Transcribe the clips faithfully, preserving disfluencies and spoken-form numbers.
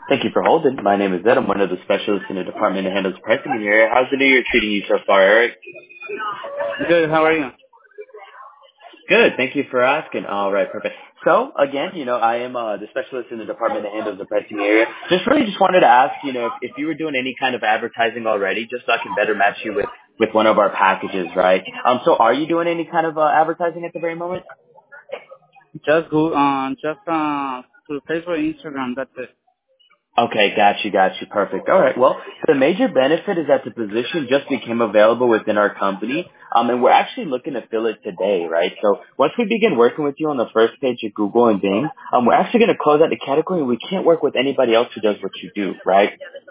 Thank you for holding. My name is Ed. I'm one of the specialists in the department that handles pricing in here. How's the new year treating you so far, Eric? Good. How are you? Good. Thank you for asking. All right, perfect. So again, you know, I am uh, the specialist in the department that handles the pricing area. Just really just wanted to ask, you know, if, if you were doing any kind of advertising already, just so I can better match you with, with one of our packages, right? Um, so are you doing any kind of uh, advertising at the very moment? Just go. Uh, just uh, to Facebook, Instagram. That's it. Okay, got you, got you. Perfect. All right. Well, the major benefit is that the position just became available within our company, um, and we're actually looking to fill it today, right? So once we begin working with you on the first page of Google and Bing, um, we're actually going to close out the category. We can't work with anybody else who does what you do, right?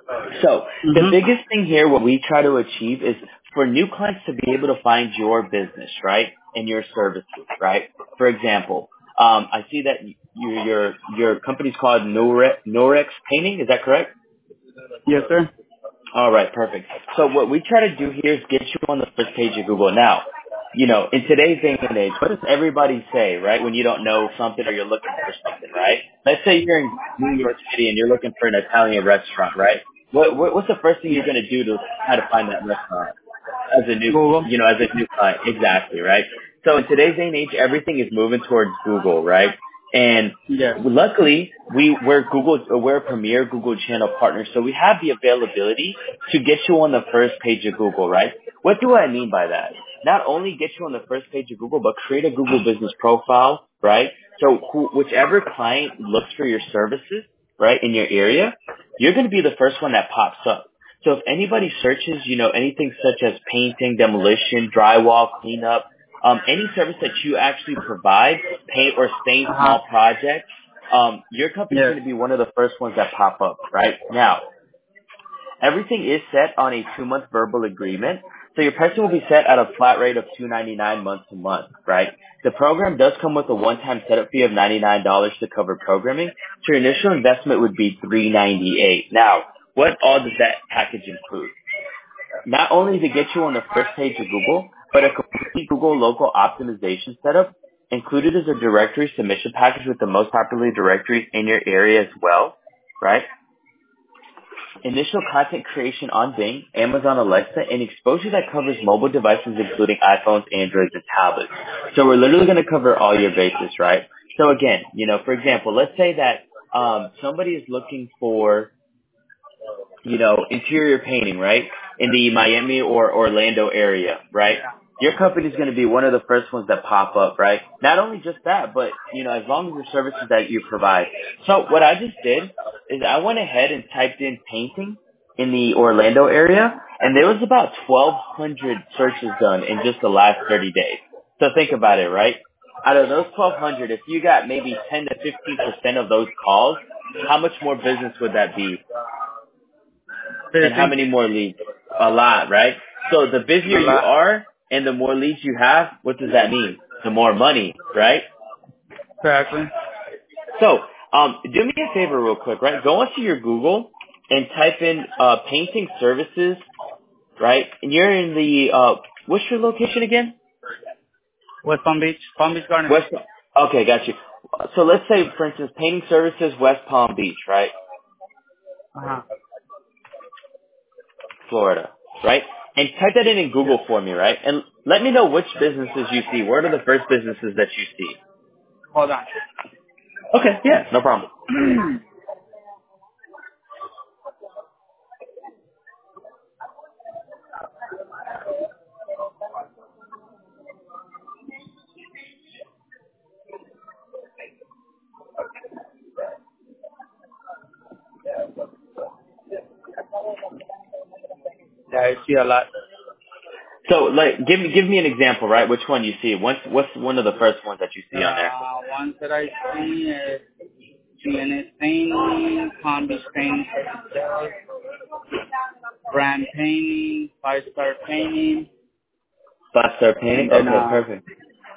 So the Mhm. biggest thing here, what we try to achieve is for new clients to be able to find your business, right, and your services, right? For example, um, I see that your your your company's called Norex, Norex Painting. Is that correct? Yes, sir. All right, perfect. So what we try to do here is get you on the first page of Google. Now, you know, in today's day and age, what does everybody say, right, when you don't know something or you're looking for something, right? Let's say you're in New York City and you're looking for an Italian restaurant, right? What, what what's the first thing you're going to do to try to find that restaurant as a new, Google. you know, as a new client? Exactly, right? So in today's day and age, everything is moving towards Google, right? And Yes. luckily, we we're Google we're a premier Google channel partner, so we have the availability to get you on the first page of Google, right? What do I mean by that? Not only get you on the first page of Google, but create a Google business profile, right? So who, whichever client looks for your services, right, in your area, you're going to be the first one that pops up. So if anybody searches, you know, anything such as painting, demolition, drywall, cleanup, um, any service that you actually provide, paint or stain Uh huh. small projects, um, your company's Yes. going to be one of the first ones that pop up, right? Now, everything is set on a two-month verbal agreement, so your pricing will be set at a flat rate of two ninety-nine month to month, right? The program does come with a one-time setup fee of ninety-nine dollars to cover programming, so your initial investment would be three ninety-eight. Now, what all does that package include? Not only to get you on the first page of Google, but a complete Google local optimization setup included as a directory submission package with the most popular directories in your area as well, right? Initial content creation on Bing, Amazon Alexa, and exposure that covers mobile devices including iPhones, Androids, and tablets. So we're literally going to cover all your bases, right? So again, you know, for example, let's say that um, somebody is looking for, you know, interior painting, right, in the Miami or Orlando area, right? Your company is going to be one of the first ones that pop up, right? Not only just that, but, you know, as long as the services that you provide. So what I just did is I went ahead and typed in painting in the Orlando area, and there was about twelve hundred searches done in just the last thirty days. So think about it, right? Out of those twelve hundred, if you got maybe ten to fifteen percent of those calls, how much more business would that be? And how Fifty. many more leads? A lot, right? So the A busier you lot. are and the more leads you have, what does that mean? The more money, right? Exactly. So um, do me a favor real quick, right? Go onto your Google and type in uh, painting services, right? And you're in the, uh, what's your location again? West Palm Beach. Palm Beach Gardens. West, okay, got you. So let's say, for instance, painting services, West Palm Beach, right? Uh huh. Florida, right? And type that in in Yes. Google for me, right? And let me know which businesses you see. What are the first businesses that you see? Hold on. Okay, yeah, no problem. Yeah, I see a lot. So, like, give me give me an example, right? Which one you see? What's what's one of the first ones that you see on there? Uh, ones that I see is G N S painting, Palm Beach painting, brand painting, five star painting, Five Star Painting. and then Okay, uh, perfect.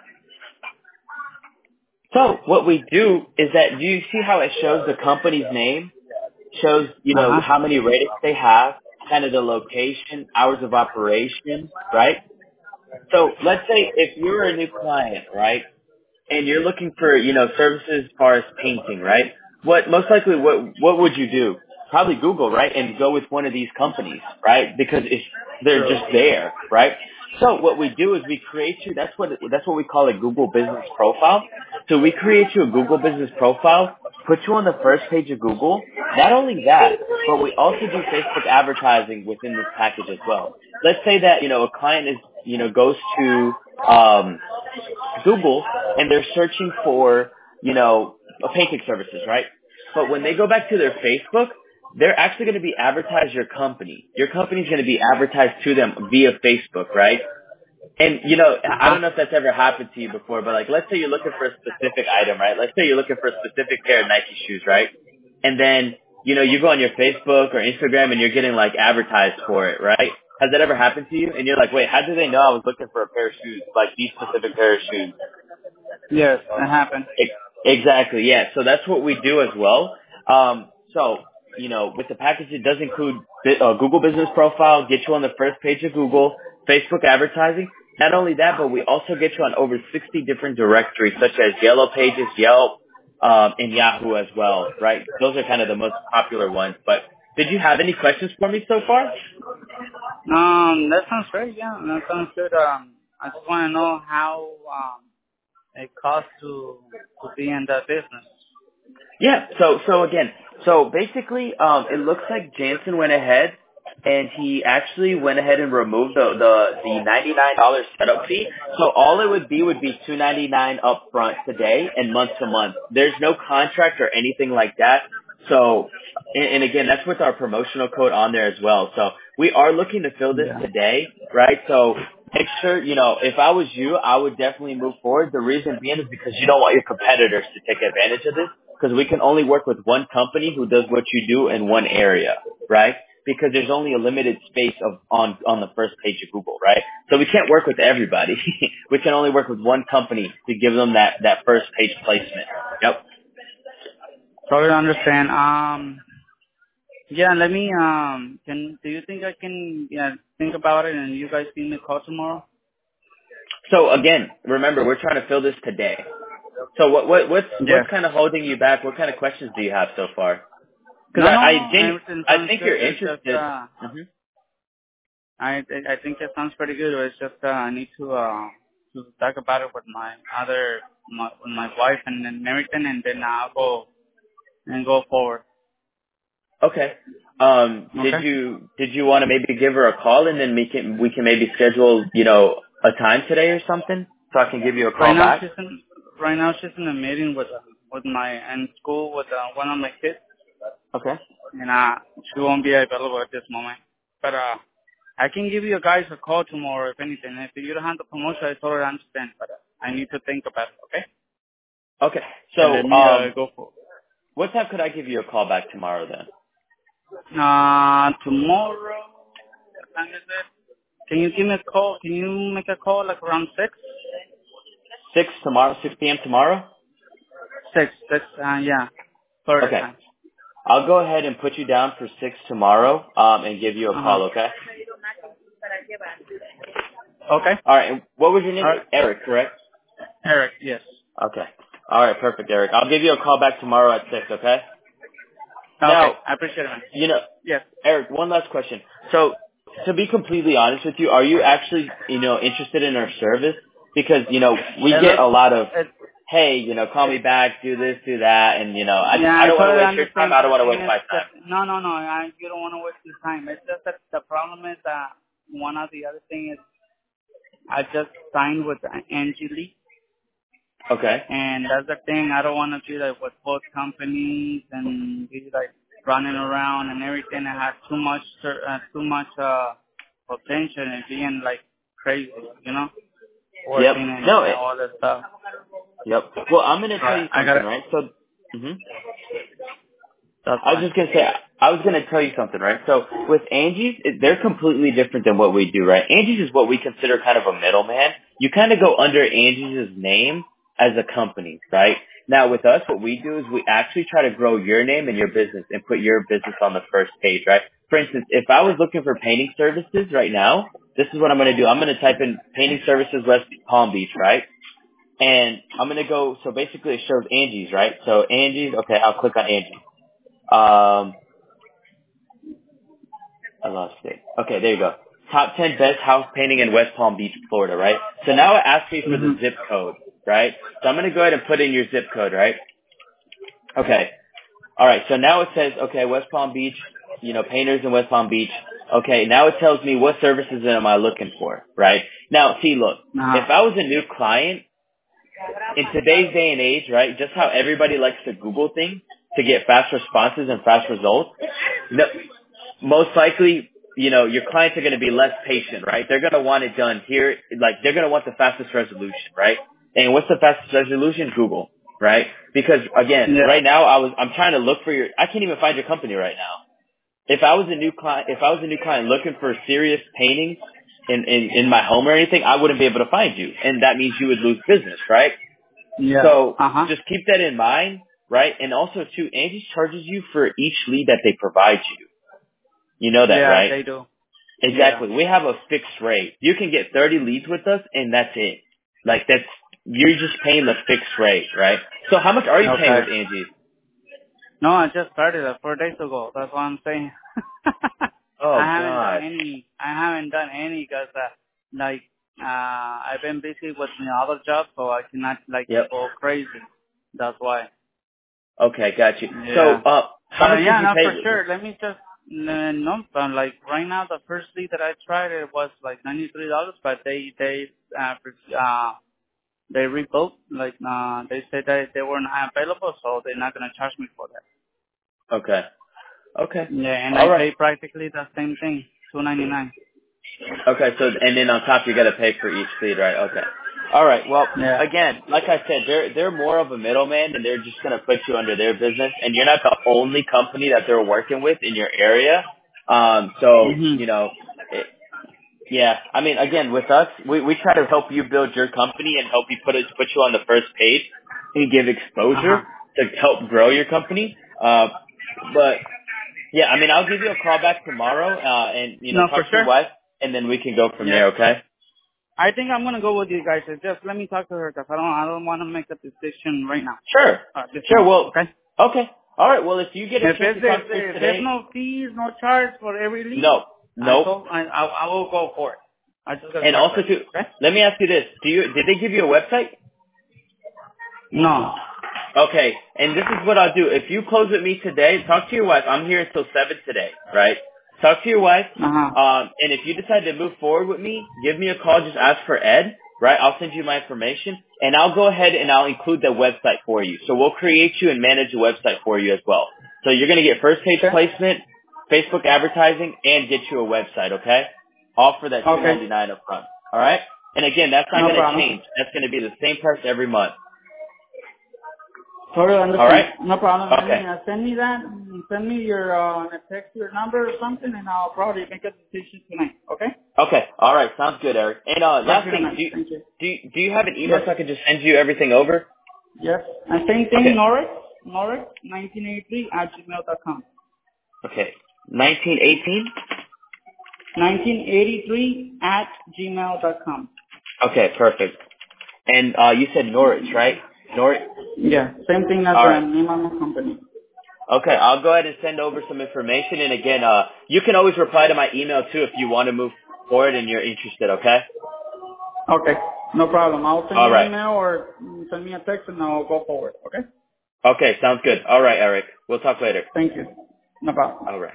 So, what we do is that do you see how it shows the company's name? Shows you uh know huh. how many ratings they have, kind of the location, hours of operation, right? So, let's say if you're a new client, right? And you're looking for, you know, services as far as painting, right? What most likely, what what would you do? probably Google, right, and go with one of these companies, right, because it's, they're just there, right? So what we do is we create you, that's what, that's what we call a Google Business Profile. So we create you a Google Business Profile, put you on the first page of Google. Not only that, but we also do Facebook advertising within this package as well. Let's say that, you know, a client is, you know, goes to, um, Google and they're searching for, you know, painting services, right? But when they go back to their Facebook, they're actually going to be advertised your company. Your company's going to be advertised to them via Facebook, right? And, you know, I Uh-huh. don't know if that's ever happened to you before, but like, let's say you're looking for a specific item, right? Let's say you're looking for a specific pair of Nike shoes, right? And then, you know, you go on your Facebook or Instagram and you're getting like advertised for it, right? Has that ever happened to you? And you're like, wait, how do they know I was looking for a pair of shoes, like these specific pair of shoes? Yes, it happened. Ex- Exactly, yeah. So that's what we do as well. Um, so, you know, with the package, it does include bi- uh, Google Business Profile, get you on the first page of Google, Facebook advertising. Not only that, but we also get you on over sixty different directories, such as Yellow Pages, Yelp, um, and Yahoo as well, right? Those are kind of the most popular ones. But did you have any questions for me so far? Um, that sounds great. Yeah, that sounds good. Um, I just want to know how um it costs to to be in that business. Yeah. So so again, so basically, um, it looks like Jansen went ahead and he actually went ahead and removed the the, the ninety nine dollar setup fee. So all it would be would be two ninety nine up front today and month to month. There's no contract or anything like that. So and, and again, that's with our promotional code on there as well. So we are looking to fill this Yeah. today, right? So make sure, you know, if I was you, I would definitely move forward. The reason being is because you don't want your competitors to take advantage of this, because we can only work with one company who does what you do in one area, right? Because there's only a limited space of on on the first page of Google, right? So we can't work with everybody. We can only work with one company to give them that that first page placement. Yep. Totally understand. Um, yeah. Let me. Um, can do you think I can? Yeah, think about it, and you guys give me a call tomorrow. So again, remember, we're trying to fill this today. So what what what's Yes. what's kind of holding you back? What kind of questions do you have so far? Because No, no, I I, no. genu- Everything I sounds think good. you're It's just interested. uh, hmm I I think it sounds pretty good. It's just uh, I need to uh to talk about it with my other my with my wife and then everything, and then I'll go and go forward. Okay. Um, did Okay. you did you want to maybe give her a call and then we can we can maybe schedule, you know, a time today or something so I can give you a Right call now back? she's in right now she's in a meeting with uh, with my in school with uh, one of my kids, Okay. and uh she won't be available at this moment. But uh I can give you guys a call tomorrow if anything. If you don't have the promotion, I totally understand. But uh, I need to think about it. Okay. Okay. And let So, me uh um, go for. what time could I give you a call back tomorrow then? Uh, tomorrow, what time is it? Can you give me a call? Can you make a call like around six? Six tomorrow, six p m tomorrow. Six, six, uh, yeah. Florida Okay. time. I'll go ahead and put you down for six tomorrow, um, and give you a Uh-huh. call. Okay. Okay. All right. And what was your name? Alright. Eric, correct? Eric, yes. Okay. All right. Perfect, Eric. I'll give you a call back tomorrow at six. Okay. Okay, Now, I appreciate it, man. you know, Yes. Eric, one last question. So, to be completely honest with you, are you actually, you know, interested in our service? Because, you know, we It get looks, a lot of, it, hey, you know, call me back, do this, do that, and, you know, I just, yeah, I I don't want to totally waste your time, understand, I but don't the want to thing waste is my that, time. no, no, no, I, you don't want to waste your time. It's just that the problem is that one of the other thing is I just signed with Angie Lee. Okay. And that's the thing. I don't want to be like with both companies and be like running around and everything. I have too much, uh, too much uh, potential and being like crazy, you know, Yep. working and No, it, all that stuff. yep. Well, I'm going to tell But you I something, gotta. right? So, hmm That's I was why. just gonna say, I was gonna tell you something, right? So with Angie's, it- they're completely different than what we do, right? Angie's is what we consider kind of a middleman. You kind of go under Angie's name as a company, right? Now with us, what we do is we actually try to grow your name and your business and put your business on the first page, right? For instance, if I was looking for painting services right now, this is what I'm gonna do. I'm gonna type in painting services West Palm Beach, right? And I'm gonna go. So basically, it shows Angie's, right? So Angie's. Okay, I'll click on Angie's. Um, I lost it. Okay, there you go. Top ten best house painting in West Palm Beach, Florida, right? So now it asks me for the Mhm. zip code, right? So I'm going to go ahead and put in your zip code, right? Okay. All right. So now it says, okay, West Palm Beach, you know, painters in West Palm Beach. Okay. Now it tells me what services am I looking for, right? Now, see, look, Uh-huh. if I was a new client in today's day and age, right, just how everybody likes to Google things to get fast responses and fast results, no, most likely, you know, your clients are going to be less patient, right? They're going to want it done here. Like, they're going to want the fastest resolution, right? And what's the fastest resolution? Google, right? Because again, Yeah. right now I was, I'm trying to look for your, I can't even find your company right now. If I was a new client, if I was a new client looking for serious painting in, in, in my home or anything, I wouldn't be able to find you. And that means you would lose business, right? Yeah. So Uh-huh. just keep that in mind, right? And also too, Angie charges you for each lead that they provide you. You know that, Yeah, right? they do. Yeah. Exactly. We have a fixed rate. You can get thirty leads with us and that's it. Like that's, you're just paying the fixed rate, right? So how much are you paying Okay. with Angie? No, I just started it four days ago. That's what I'm saying. Oh I haven't done gosh. any. I haven't done any because, uh, like, uh, I've been busy with my other job, so I cannot like Yep. go crazy. That's why. Okay, got you. So, Yeah. uh, how But much did yeah, you no, pay? for sure. Let me just uh, no, but like right now, the first lead that I tried it was like ninety three dollars, but they they uh, pre- uh they rebooked. Like uh, they said that they weren't available, so they're not gonna charge me for that. Okay. Okay. Yeah, and I All right. pay practically the same thing, two ninety nine. Okay, so and then on top you got to pay for each lead, right? Okay. All right. Well, Yeah. again, like I said, they're they're more of a middleman, and they're just gonna put you under their business, and you're not the only company that they're working with in your area. Um, so Mhm. you know, it, yeah. I mean, again, with us, we we try to help you build your company and help you put it put you on the first page and give Uh huh. exposure to help grow your company. Uh, but yeah, I mean, I'll give you a call back tomorrow, uh, and you know, No, for talk to your sure. wife, and then we can go from Yeah. there. Okay. I think I'm gonna go with you guys. Just let me talk to her because I don't I don't want to make a decision right now. Sure. Uh, this Sure. moment. Well, Okay. okay. All right. Well, if you get a If chance there's to if, talk to her if there's today, no fees, no charge for every lead, no, I nope. go I I, I will go for it. I just gotta And talk to also, her. too, Okay. let me ask you this: Do you did they give you a website? No. Okay. And this is what I'll do. If you close with me today, talk to your wife. I'm here until seven today, right? Talk to your wife. Uh huh. Um, and if you decide to move forward with me, give me a call. Just ask for Ed, right? I'll send you my information, and I'll go ahead and I'll include the website for you. So we'll create you and manage a website for you as well. So you're going to get first page Okay. placement, Facebook advertising, and get you a website, okay? All for that two Okay. ninety-nine up front. All right? And again, that's not No going to problem. change. That's going to be the same price every month. Totally All understand. right? No problem. Let Okay. me uh, send me that. Send me your uh, text your number or something, and I'll probably make a decision tonight. Okay. Okay. All right. Sounds good, Eric. And uh, Thank last you very thing, much. do you, Thank you. do you, do you have an email Yes. so I can just send you everything over? Yes. And same thing, Okay. Norris. Norris, nineteen eighty-three at gmail dot com. Okay. nineteen eighteen. nineteen eighty-three at gmail dot com. Okay. Perfect. And uh, you said Norwich, right? Norwich. Yeah. Same thing as All the right. name of my company. Okay. I'll go ahead and send over some information. And again, uh, you can always reply to my email too if you want to move forward and you're interested. Okay. Okay. No problem. I'll send All you an right. email or mm, send me a text and I'll go forward. Okay. Okay. Sounds good. All right, Eric. We'll talk later. Thank you. No problem. All right.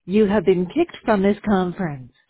You have been kicked from this conference.